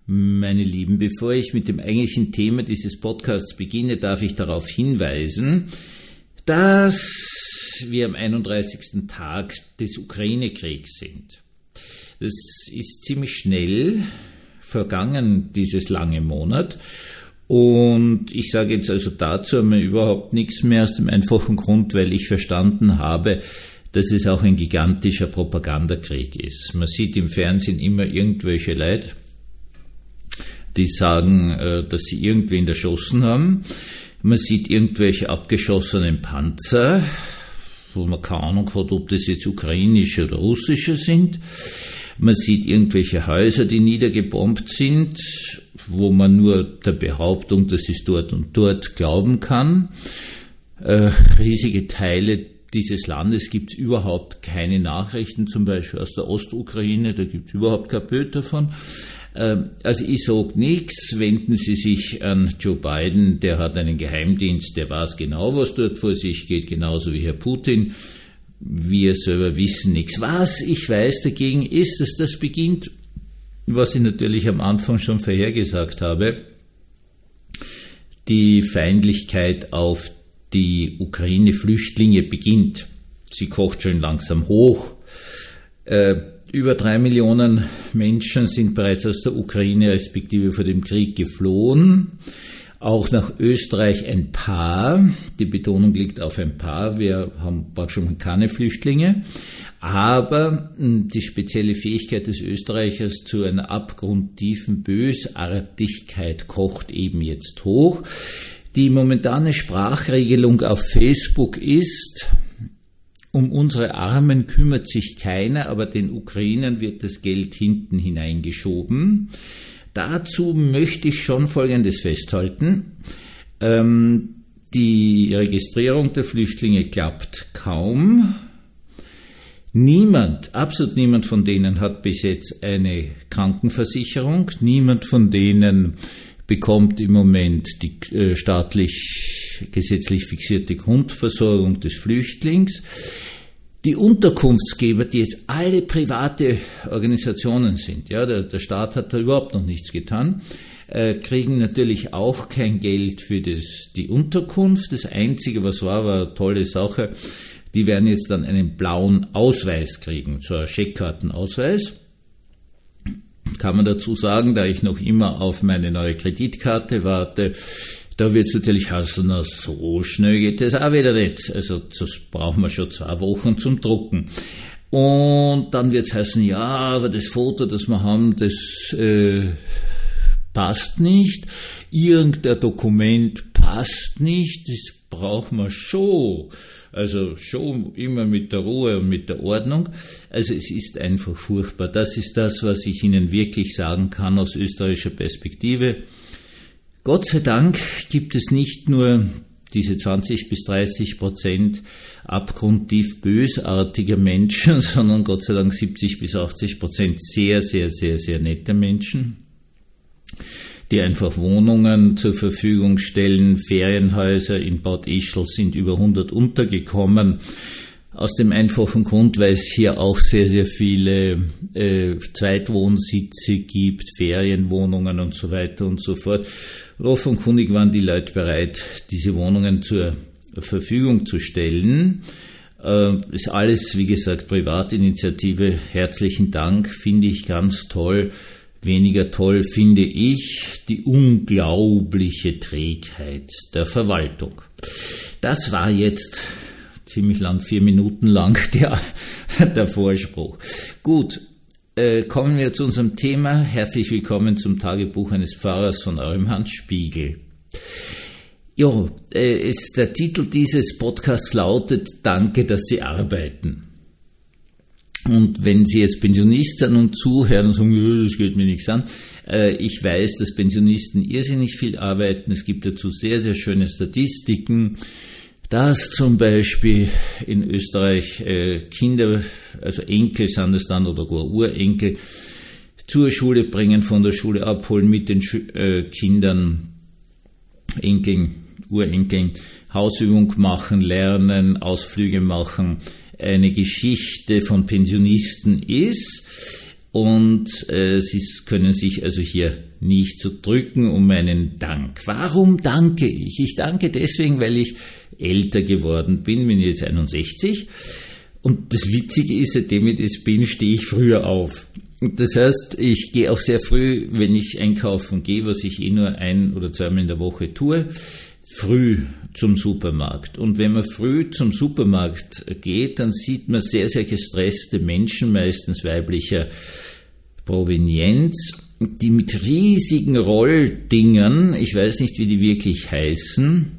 Meine Lieben, bevor ich mit dem eigentlichen Thema dieses Podcasts beginne, darf ich darauf hinweisen, dass wir am 31. Tag des Ukraine-Kriegs sind. Das ist ziemlich schnell vergangen, dieses lange Monat. Und ich sage jetzt also dazu einmal überhaupt nichts mehr aus dem einfachen Grund, weil ich verstanden habe, dass es auch ein gigantischer Propagandakrieg ist. Man sieht im Fernsehen immer irgendwelche Leute, die sagen, dass sie irgendwen erschossen haben. Man sieht irgendwelche abgeschossenen Panzer, wo man keine Ahnung hat, ob das jetzt ukrainische oder russische sind. Man sieht irgendwelche Häuser, die niedergebombt sind, wo man nur der Behauptung, dass es dort und dort glauben kann. Riesige Teile dieses Landes gibt es überhaupt keine Nachrichten, zum Beispiel aus der Ostukraine, da gibt es überhaupt kein Bild davon. Also ich sage nichts, wenden Sie sich an Joe Biden, der hat einen Geheimdienst, der weiß genau, was dort vor sich geht, genauso wie Herr Putin. Wir selber wissen nichts. Was ich weiß dagegen ist, dass das beginnt, was ich natürlich am Anfang schon vorhergesagt habe, die Feindlichkeit auf die Ukraine-Flüchtlinge beginnt. Sie kocht schon langsam hoch. Über 3 Millionen Menschen sind bereits aus der Ukraine respektive vor dem Krieg geflohen. Auch nach Österreich ein paar. Die Betonung liegt auf ein paar. Wir haben praktisch keine Flüchtlinge. Aber die spezielle Fähigkeit des Österreichers zu einer abgrundtiefen Bösartigkeit kocht eben jetzt hoch. Die momentane Sprachregelung auf Facebook ist: Um unsere Armen kümmert sich keiner, aber den Ukrainern wird das Geld hinten hineingeschoben. Dazu möchte ich schon Folgendes festhalten. Die Registrierung der Flüchtlinge klappt kaum. Absolut niemand von denen hat bis jetzt eine Krankenversicherung. Niemand von denen bekommt im Moment die staatlich gesetzlich fixierte Grundversorgung des Flüchtlings. Die Unterkunftsgeber, die jetzt alle private Organisationen sind, ja, der Staat hat da überhaupt noch nichts getan, kriegen natürlich auch kein Geld für die Unterkunft. Das Einzige, was war eine tolle Sache, die werden jetzt dann einen blauen Ausweis kriegen, so einen Scheckkartenausweis. Kann man dazu sagen, da ich noch immer auf meine neue Kreditkarte warte, da wird es natürlich heißen, na, so schnell geht das auch wieder nicht. Also das brauchen wir schon 2 Wochen zum Drucken. Und dann wird es heißen, ja, aber das Foto, das wir haben, das passt nicht. Irgendein Dokument passt nicht, das brauchen wir schon. Also schon immer mit der Ruhe und mit der Ordnung. Also es ist einfach furchtbar. Das ist das, was ich Ihnen wirklich sagen kann aus österreichischer Perspektive. Gott sei Dank gibt es nicht nur diese 20-30% abgrundtief bösartiger Menschen, sondern Gott sei Dank 70-80% sehr, sehr, sehr, sehr nette Menschen, die einfach Wohnungen zur Verfügung stellen. Ferienhäuser in Bad Ischl sind über 100 untergekommen. Aus dem einfachen Grund, weil es hier auch sehr, sehr viele Zweitwohnsitze gibt, Ferienwohnungen und so weiter und so fort. Und offenkundig waren die Leute bereit, diese Wohnungen zur Verfügung zu stellen. Ist alles, wie gesagt, Privatinitiative. Herzlichen Dank, finde ich ganz toll. Weniger toll finde ich die unglaubliche Trägheit der Verwaltung. Das war jetzt ziemlich lang, 4 Minuten lang der Vorspruch. Gut, kommen wir zu unserem Thema. Herzlich willkommen zum Tagebuch eines Pfarrers von eurem Hans Spiegel. Der Titel dieses Podcasts lautet: Danke, dass Sie arbeiten. Und wenn Sie jetzt Pensionist sind und zuhören und sagen, das geht mir nichts an, ich weiß, dass Pensionisten irrsinnig viel arbeiten. Es gibt dazu sehr, sehr schöne Statistiken, dass zum Beispiel in Österreich Kinder, also Enkel sind es dann oder gar Urenkel, zur Schule bringen, von der Schule abholen, mit den Kindern, Enkeln, Urenkeln, Hausübung machen, lernen, Ausflüge machen, eine Geschichte von Pensionisten ist. Und Sie können sich also hier nicht so drücken um meinen Dank. Warum danke ich? Ich danke deswegen, weil ich älter geworden bin jetzt 61. Und das Witzige ist, seitdem ich das bin, stehe ich früher auf. Das heißt, ich gehe auch sehr früh, wenn ich einkaufen gehe, was ich nur 1 oder 2 Mal in der Woche tue, früh zum Supermarkt. Und wenn man früh zum Supermarkt geht, dann sieht man sehr, sehr gestresste Menschen, meistens weiblicher Provenienz, die mit riesigen Rolldingern, ich weiß nicht, wie die wirklich heißen,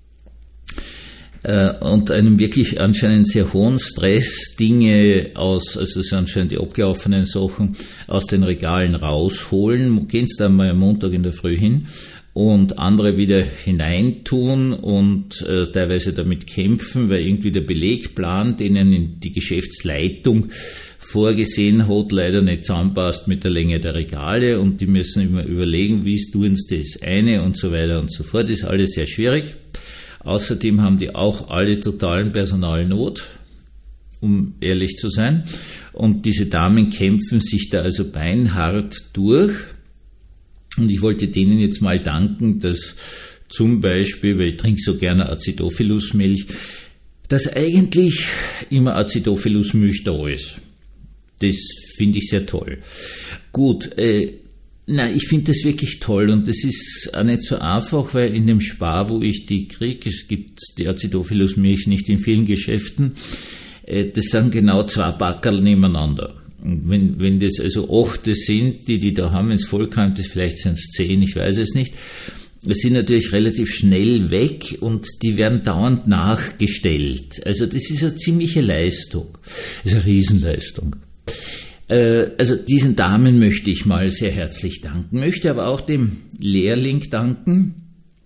und einem wirklich anscheinend sehr hohen Stress Dinge also das sind anscheinend die abgelaufenen Sachen, aus den Regalen rausholen, gehen Sie da mal am Montag in der Früh hin und andere wieder hineintun und teilweise damit kämpfen, weil irgendwie der Belegplan, den ihnen die Geschäftsleitung vorgesehen hat, leider nicht zusammenpasst mit der Länge der Regale und die müssen immer überlegen, wie tun sie das eine und so weiter und so fort. Das ist alles sehr schwierig. Außerdem haben die auch alle totalen Personalnot, um ehrlich zu sein. Und diese Damen kämpfen sich da also beinhart durch. Und ich wollte denen jetzt mal danken, dass zum Beispiel, weil ich trinke so gerne Acidophilus-Milch, dass eigentlich immer Acidophilus-Milch da ist. Das finde ich sehr toll. Gut, ich finde das wirklich toll und das ist auch nicht so einfach, weil in dem Spar, wo ich die kriege, es gibt die Acidophilus-Milch nicht in vielen Geschäften, das sind genau 2 Packerl nebeneinander. Und wenn das also 8 sind, die da haben, wenn es vollkommen ist, vielleicht sind es 10, ich weiß es nicht, das sind natürlich relativ schnell weg und die werden dauernd nachgestellt. Also das ist eine ziemliche Leistung, das ist eine Riesenleistung. Also diesen Damen möchte ich mal sehr herzlich danken, möchte aber auch dem Lehrling danken,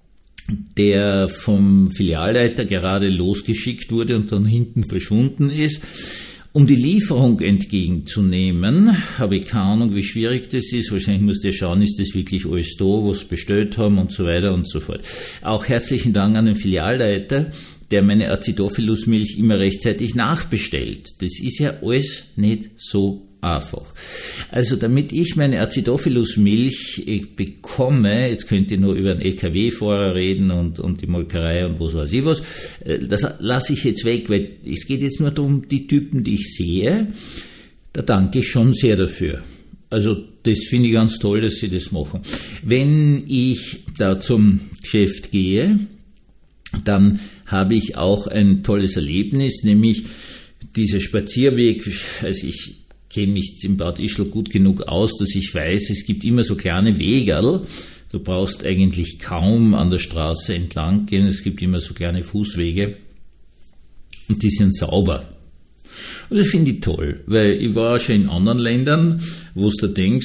der vom Filialleiter gerade losgeschickt wurde und dann hinten verschwunden ist. Um die Lieferung entgegenzunehmen, habe ich keine Ahnung, wie schwierig das ist. Wahrscheinlich muss der schauen, ist das wirklich alles da, was bestellt haben und so weiter und so fort. Auch herzlichen Dank an den Filialleiter, der meine Acidophilus-Milch immer rechtzeitig nachbestellt. Das ist ja alles nicht so einfach. Also damit ich meine Acidophilus-Milch bekomme, jetzt könnt ihr nur über einen LKW-Fahrer reden und die Molkerei und was weiß ich was, das lasse ich jetzt weg, weil es geht jetzt nur darum, die Typen, die ich sehe, da danke ich schon sehr dafür. Also das finde ich ganz toll, dass sie das machen. Wenn ich da zum Geschäft gehe, dann habe ich auch ein tolles Erlebnis, nämlich dieser Spazierweg, also ich kenne mich im Bad Ischl gut genug aus, dass ich weiß, es gibt immer so kleine Wegerl. Du brauchst eigentlich kaum an der Straße entlang gehen. Es gibt immer so kleine Fußwege und die sind sauber. Und das finde ich toll, weil ich war schon in anderen Ländern, wo du denkst,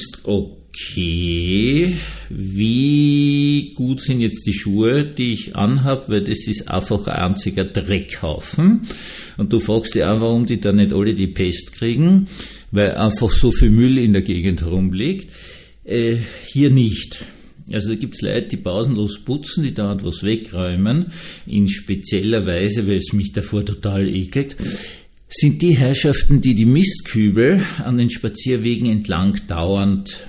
okay, wie gut sind jetzt die Schuhe, die ich anhab, weil das ist einfach ein einziger Dreckhaufen. Und du fragst dich auch, warum die da nicht alle die Pest kriegen, weil einfach so viel Müll in der Gegend herumliegt. Hier nicht. Also da gibt's Leute, die pausenlos putzen, die dauernd was wegräumen, in spezieller Weise, weil es mich davor total ekelt, sind die Herrschaften, die die Mistkübel an den Spazierwegen entlang dauernd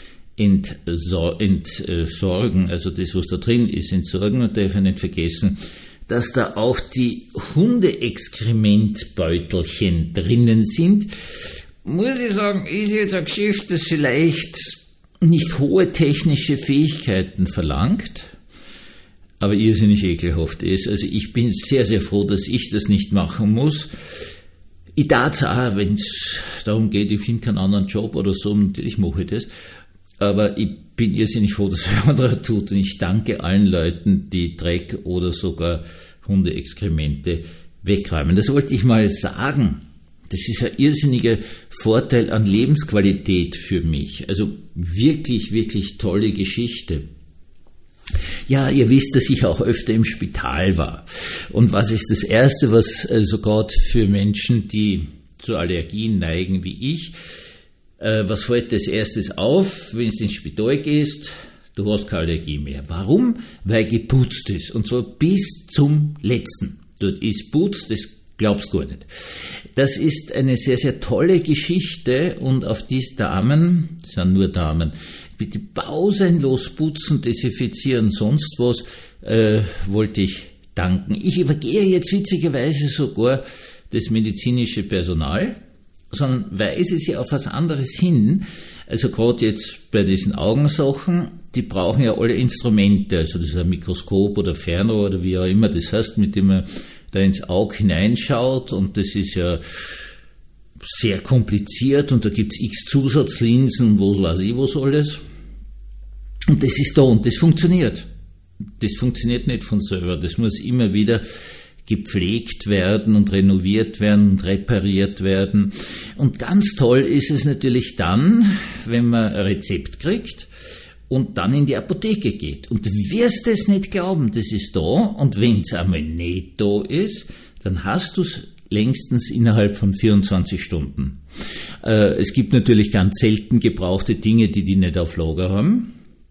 entsorgen, also das, was da drin ist, entsorgen, und darf ich nicht vergessen, dass da auch die Hundeexkrementbeutelchen drinnen sind. Muss ich sagen, ist jetzt ein Geschäft, das vielleicht nicht hohe technische Fähigkeiten verlangt, aber irrsinnig ekelhaft ist. Also ich bin sehr, sehr froh, dass ich das nicht machen muss. Ich darf es auch, wenn es darum geht, ich finde keinen anderen Job oder so, natürlich mache ich das. Aber ich bin irrsinnig froh, dass es ein anderer tut. Und ich danke allen Leuten, die Dreck oder sogar Hundeexkremente wegräumen. Das wollte ich mal sagen. Das ist ein irrsinniger Vorteil an Lebensqualität für mich. Also wirklich, wirklich tolle Geschichte. Ja, ihr wisst, dass ich auch öfter im Spital war. Und was ist das Erste, was also gerade für Menschen, die zu Allergien neigen wie ich, was fällt als erstes auf, wenn du ins Spital gehst? Du hast keine Allergie mehr. Warum? Weil geputzt ist. Und zwar bis zum Letzten. Dort ist putzt, das Glaubst gar nicht. Das ist eine sehr, sehr tolle Geschichte und auf die Damen, das sind nur Damen, bitte pausenlos putzen, desinfizieren, sonst was, wollte ich danken. Ich übergehe jetzt witzigerweise sogar das medizinische Personal, sondern weise sie auf was anderes hin. Also gerade jetzt bei diesen Augensachen, die brauchen ja alle Instrumente, also das ist ein Mikroskop oder Fernrohr oder wie auch immer das heißt, mit dem man da ins Auge hineinschaut, und das ist ja sehr kompliziert und da gibt's x Zusatzlinsen, wo weiß ich was alles. Und das ist da und das funktioniert. Das funktioniert nicht von selber, das muss immer wieder gepflegt werden und renoviert werden und repariert werden. Und ganz toll ist es natürlich dann, wenn man ein Rezept kriegt und dann in die Apotheke geht. Und du wirst es nicht glauben, das ist da, und wenn es einmal nicht da ist, dann hast du es längstens innerhalb von 24 Stunden. Es gibt natürlich ganz selten gebrauchte Dinge, die nicht auf Lager haben,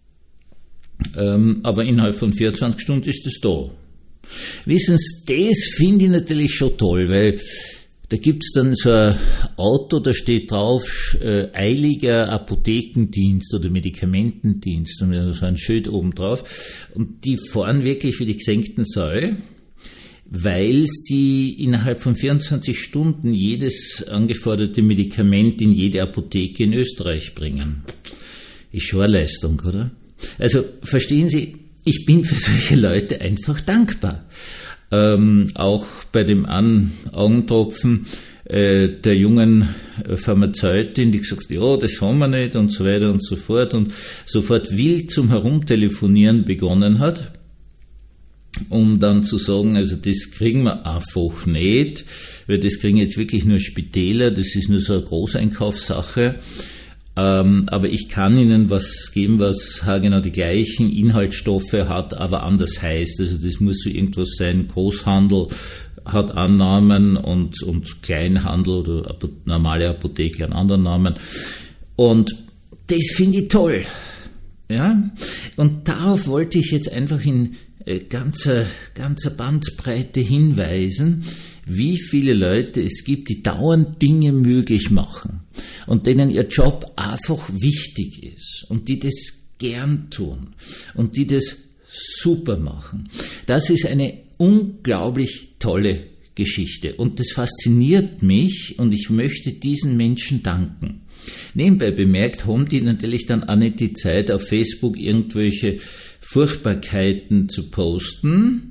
aber innerhalb von 24 Stunden ist es da. Wissen Sie, das finde ich natürlich schon toll, weil da gibt's dann so ein Auto, da steht drauf, eiliger Apothekendienst oder Medikamentendienst, und so ein Schild oben drauf, und die fahren wirklich wie die gesenkten Säue, weil sie innerhalb von 24 Stunden jedes angeforderte Medikament in jede Apotheke in Österreich bringen. Ist schon eine Leistung, oder? Also, verstehen Sie, ich bin für solche Leute einfach dankbar. Auch bei dem Augentropfen der jungen Pharmazeutin, die gesagt hat, ja, das haben wir nicht und so weiter und so fort, und sofort wild zum Herumtelefonieren begonnen hat, um dann zu sagen, also das kriegen wir einfach nicht, weil das kriegen jetzt wirklich nur Spitäler, das ist nur so eine Großeinkaufssache. Aber ich kann Ihnen was geben, was genau die gleichen Inhaltsstoffe hat, aber anders heißt. Also das muss so irgendwas sein, Großhandel hat einen Namen und Kleinhandel oder normale Apotheke einen anderen Namen. Und das finde ich toll. Ja? Und darauf wollte ich jetzt einfach in ganzer Bandbreite hinweisen, wie viele Leute es gibt, die dauernd Dinge möglich machen und denen ihr Job einfach wichtig ist und die das gern tun und die das super machen. Das ist eine unglaublich tolle Geschichte und das fasziniert mich und ich möchte diesen Menschen danken. Nebenbei bemerkt, haben die natürlich dann auch nicht die Zeit, auf Facebook irgendwelche Furchtbarkeiten zu posten.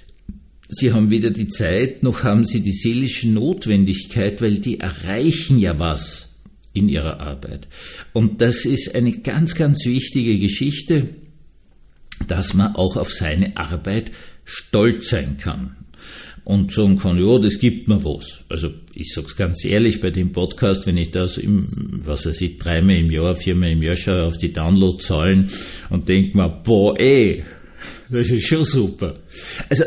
Sie haben weder die Zeit, noch haben sie die seelische Notwendigkeit, weil die erreichen ja was in ihrer Arbeit. Und das ist eine ganz, ganz wichtige Geschichte, dass man auch auf seine Arbeit stolz sein kann. Und sagen kann, ja, das gibt mir was. Also ich sag's ganz ehrlich, bei dem Podcast, wenn ich das 3-mal im Jahr, 4-mal im Jahr schaue auf die Downloadzahlen und denke mir, boah, das ist schon super. Also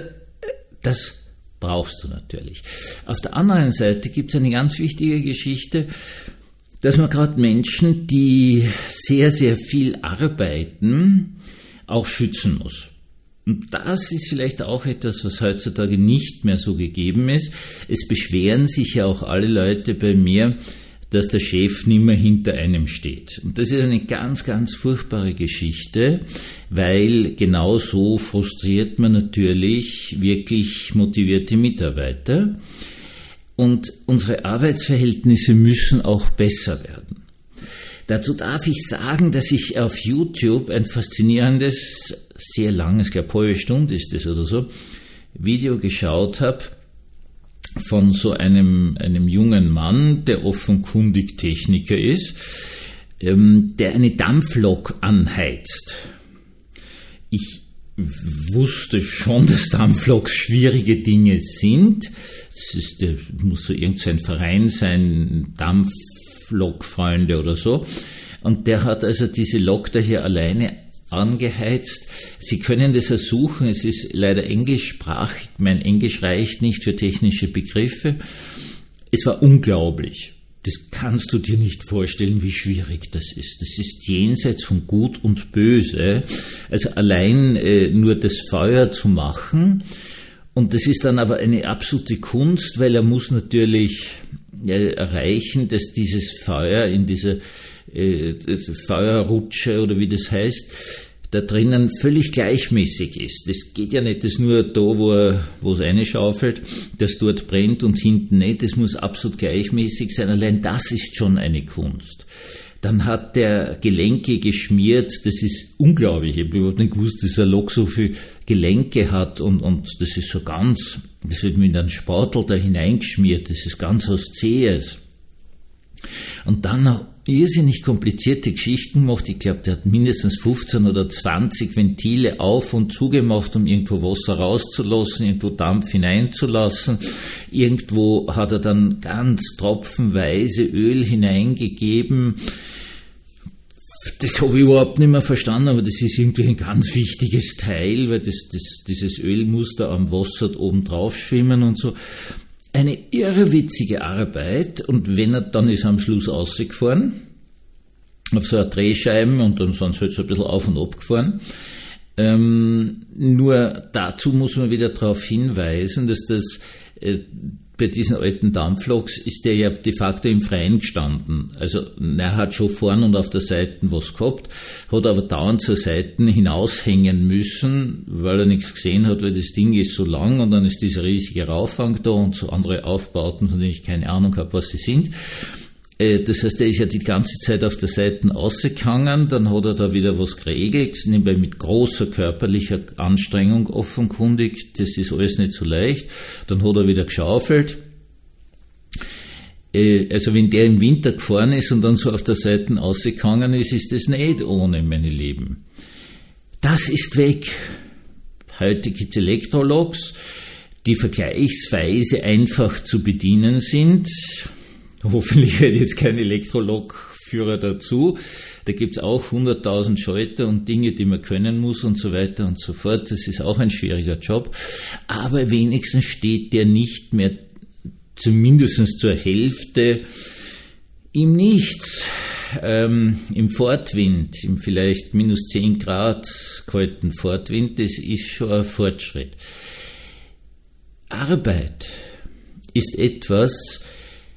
das brauchst du natürlich. Auf der anderen Seite gibt's eine ganz wichtige Geschichte, dass man gerade Menschen, die sehr, sehr viel arbeiten, auch schützen muss. Und das ist vielleicht auch etwas, was heutzutage nicht mehr so gegeben ist. Es beschweren sich ja auch alle Leute bei mir, dass der Chef nicht mehr hinter einem steht. Und das ist eine ganz, ganz furchtbare Geschichte, weil genau so frustriert man natürlich wirklich motivierte Mitarbeiter. Und unsere Arbeitsverhältnisse müssen auch besser werden. Dazu darf ich sagen, dass ich auf YouTube ein faszinierendes, sehr langes, ich glaube, eine halbe Stunde ist das oder so, Video geschaut habe von so einem jungen Mann, der offenkundig Techniker ist, der eine Dampflok anheizt. Ich wusste schon, dass Dampfloks schwierige Dinge sind. Muss so irgendein Verein sein, Dampflokfreunde oder so. Und der hat also diese Lok da hier alleine angeheizt. Sie können das ersuchen, es ist leider englischsprachig, mein Englisch reicht nicht für technische Begriffe. Es war unglaublich. Das kannst du dir nicht vorstellen, wie schwierig das ist. Das ist jenseits von Gut und Böse. Also allein nur das Feuer zu machen Und das ist dann aber eine absolute Kunst, weil er muss natürlich erreichen, dass dieses Feuer in dieser Feuerrutsche oder wie das heißt, da drinnen völlig gleichmäßig ist. Das geht ja nicht, dass nur da, wo es reinschaufelt, das dort brennt und hinten nicht. Das muss absolut gleichmäßig sein. Allein das ist schon eine Kunst. Dann hat der Gelenke geschmiert. Das ist unglaublich. Ich habe überhaupt nicht gewusst, dass ein Lok so viel Gelenke hat und das ist so ganz, das wird mit einem Spatel da hineingeschmiert. Das ist ganz was Zähes. Und dann noch irrsinnig komplizierte Geschichten gemacht. Ich glaube, der hat mindestens 15 oder 20 Ventile auf und zugemacht, um irgendwo Wasser rauszulassen, irgendwo Dampf hineinzulassen. Irgendwo hat er dann ganz tropfenweise Öl hineingegeben. Das habe ich überhaupt nicht mehr verstanden, aber das ist irgendwie ein ganz wichtiges Teil, weil dieses Öl muss da am Wasser oben drauf schwimmen und so. Eine irrwitzige Arbeit, und dann ist er am Schluss rausgefahren, auf so eine Drehscheiben, und dann sind sie halt so ein bisschen auf und ab gefahren. Nur dazu muss man wieder darauf hinweisen, dass das bei diesen alten Dampfloks ist der ja de facto im Freien gestanden. Also er hat schon vorn und auf der Seite was gehabt, hat aber dauernd zur Seite hinaushängen müssen, weil er nichts gesehen hat, weil das Ding ist so lang und dann ist dieser riesige Rauffang da und so andere Aufbauten, von denen ich keine Ahnung habe, was sie sind. Das heißt, er ist ja die ganze Zeit auf der Seite rausgehangen, dann hat er da wieder was geregelt, nebenbei mit großer körperlicher Anstrengung offenkundig, das ist alles nicht so leicht, dann hat er wieder geschaufelt. Also wenn der im Winter gefahren ist und dann so auf der Seite rausgehangen ist, ist das nicht ohne, meine Lieben. Das ist weg. Heute gibt es Elektroloks, die vergleichsweise einfach zu bedienen sind. Hoffentlich wird jetzt kein Elektrolog-Führer dazu. Da gibt's auch 100.000 Schalter und Dinge, die man können muss und so weiter und so fort. Das ist auch ein schwieriger Job. Aber wenigstens steht der nicht mehr zumindest zur Hälfte im Nichts, im Fortwind, im vielleicht minus 10 Grad kalten Fortwind. Das ist schon ein Fortschritt. Arbeit ist etwas,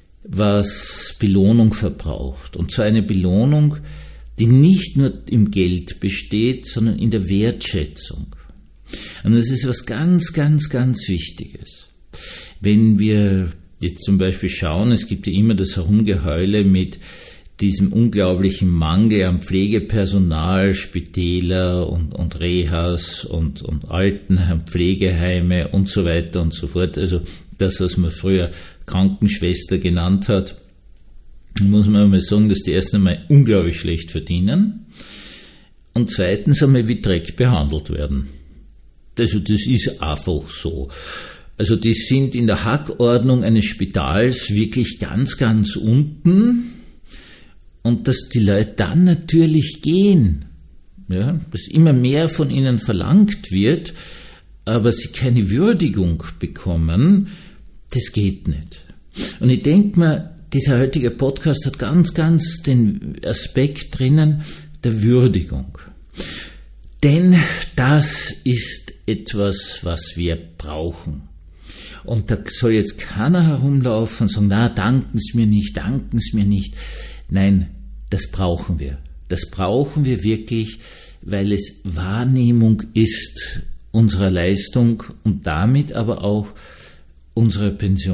was Belohnung verbraucht. Und zwar eine Belohnung, die nicht nur im Geld besteht, sondern in der Wertschätzung. Und das ist was ganz, ganz, ganz Wichtiges. Wenn wir jetzt zum Beispiel schauen, es gibt ja immer das Herumgeheule mit diesem unglaublichen Mangel an Pflegepersonal, Spitäler und Rehas und Altenheim, Pflegeheime und so weiter und so fort. Also das, was man früher Krankenschwester genannt hat, muss man einmal sagen, dass die erst einmal unglaublich schlecht verdienen und zweitens einmal wie Dreck behandelt werden. Also das ist einfach so. Also die sind in der Hackordnung eines Spitals wirklich ganz, ganz unten, und dass die Leute dann natürlich gehen, ja, dass immer mehr von ihnen verlangt wird, aber sie keine Würdigung bekommen, das geht nicht. Und ich denke mir, dieser heutige Podcast hat ganz, ganz den Aspekt drinnen der Würdigung. Denn das ist etwas, was wir brauchen. Und da soll jetzt keiner herumlaufen und sagen, na, danken Sie mir nicht. Nein, das brauchen wir. Das brauchen wir wirklich, weil es Wahrnehmung ist unserer Leistung und damit aber auch unsere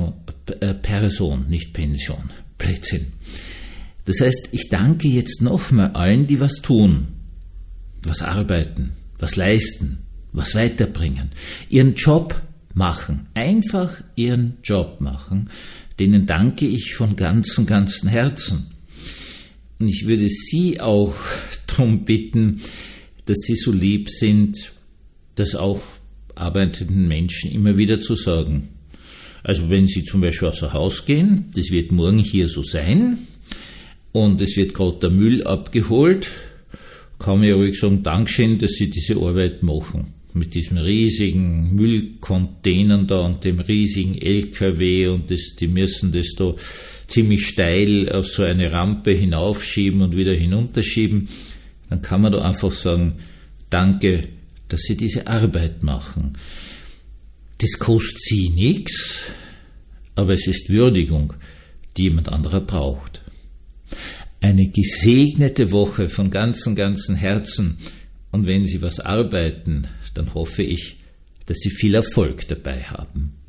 Person, nicht Pension. Blödsinn. Das heißt, ich danke jetzt nochmal allen, die was tun, was arbeiten, was leisten, was weiterbringen, ihren Job machen, einfach ihren Job machen. Denen danke ich von ganzem Herzen. Und ich würde Sie auch darum bitten, dass Sie so lieb sind, das auch arbeitenden Menschen immer wieder zu sagen. Also wenn Sie zum Beispiel außer Haus gehen, das wird morgen hier so sein, und es wird gerade der Müll abgeholt, kann man ja ruhig sagen, Dankeschön, dass Sie diese Arbeit machen. Mit diesem riesigen Müllcontainern da und dem riesigen LKW, und die müssen das da ziemlich steil auf so eine Rampe hinaufschieben und wieder hinunterschieben. Dann kann man da einfach sagen, danke, dass Sie diese Arbeit machen. Das kostet Sie nichts, aber es ist Würdigung, die jemand anderer braucht. Eine gesegnete Woche von ganzem Herzen, und wenn Sie was arbeiten, dann hoffe ich, dass Sie viel Erfolg dabei haben.